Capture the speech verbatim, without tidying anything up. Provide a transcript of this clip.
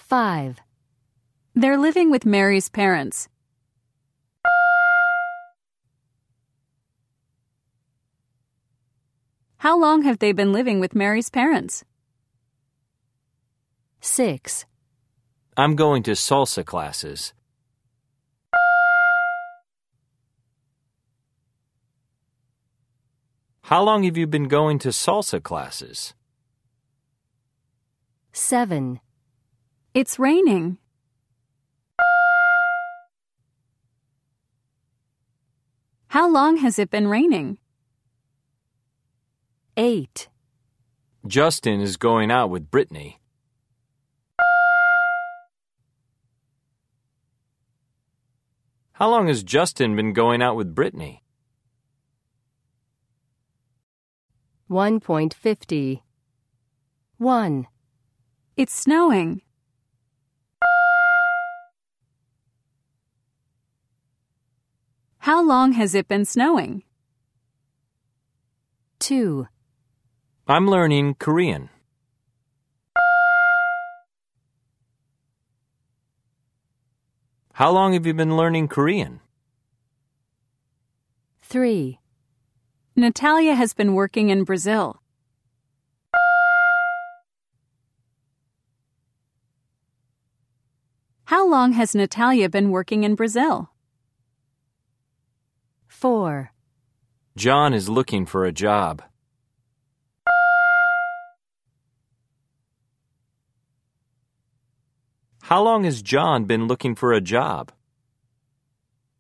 five. They're living with Mary's parents. How long have they been living with Mary's parents? six. I'm going to salsa classes. How long have you been going to salsa classes? seven. It's raining. How long has it been raining? eight. Justin is going out with Brittany. How long has Justin been going out with Brittany? one point five zero. one. It's snowing. How long has it been snowing? two. I'm learning Korean. How long have you been learning Korean? three. Natalia has been working in Brazil. How long has Natalia been working in Brazil? four. John is looking for a job. How long has John been looking for a job?